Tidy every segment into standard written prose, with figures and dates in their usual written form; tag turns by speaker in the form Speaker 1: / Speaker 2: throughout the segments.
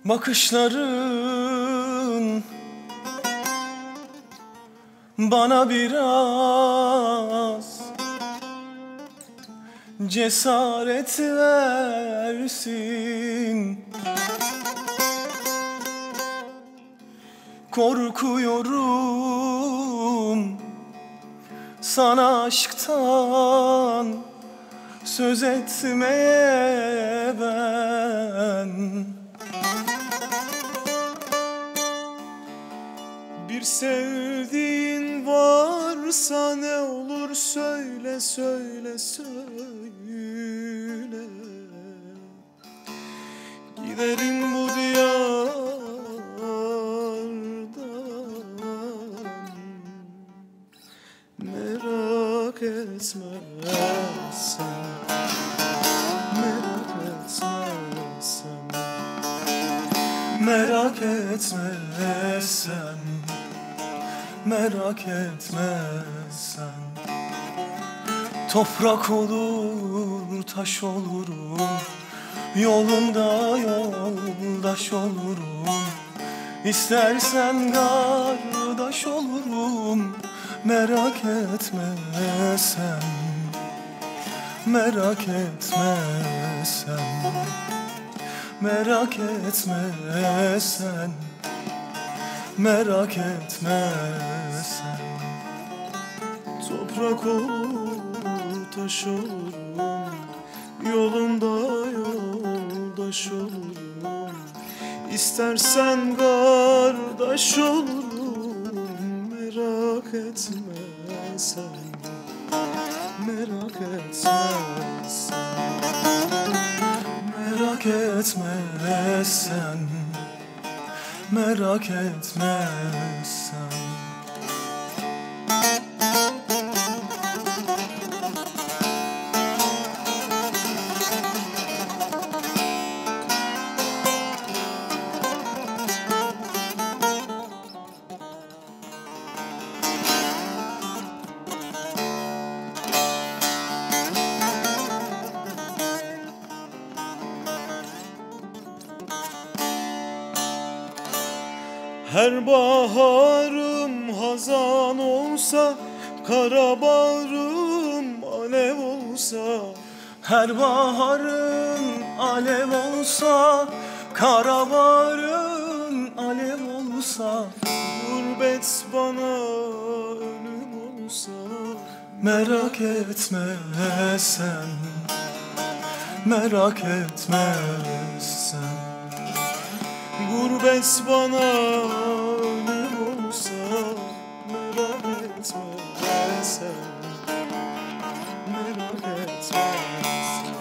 Speaker 1: Bakışların bana biraz cesaret versin. Korkuyorum sana aşktan söz etmeye ben. Bir sevdiğin varsa ne olur söyle, söyle, söyle. Giderim bu diyardan, merak etme sen, merak etme sen, merak etme sen, merak etme sen. Toprak olur, taş olurum, yolunda yoldaş olurum. İstersen kardeş olurum, merak etme sen, merak etme sen, merak etme sen, merak etme sen. Toprak olur, taş olurum, yolunda yoldaş olurum. İstersen kardeş olurum, merak etme sen, merak etme sen, merak etme sen, merak etme sen. Her baharım hazan olsa, kara bağrım alev olsa. Her baharın alev olsa, kara bağrın alev olsa. Gurbet bana ölüm olsa, merak etme sen, merak etme sen. Gurbet bana ölüm olsa, merak etme sen, merak etme sen.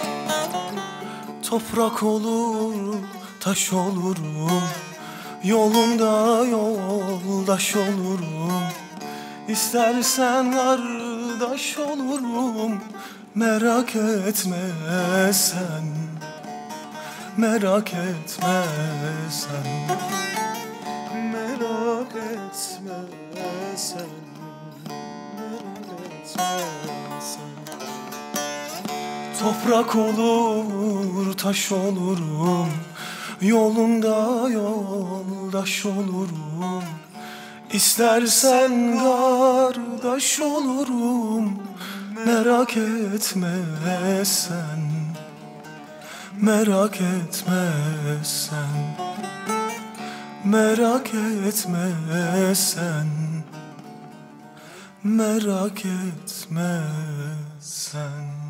Speaker 1: Toprak olur, taş olurum, yolunda yoldaş olurum. İstersen kardeş olurum, merak etme sen, merak etme sen, merak etme sen, merak etme sen. Toprak olur, taş olurum, yolunda yoldaş olurum. İstersen kardeş olurum, merak etme sen, merak etme sen, merak etme sen, merak etme sen.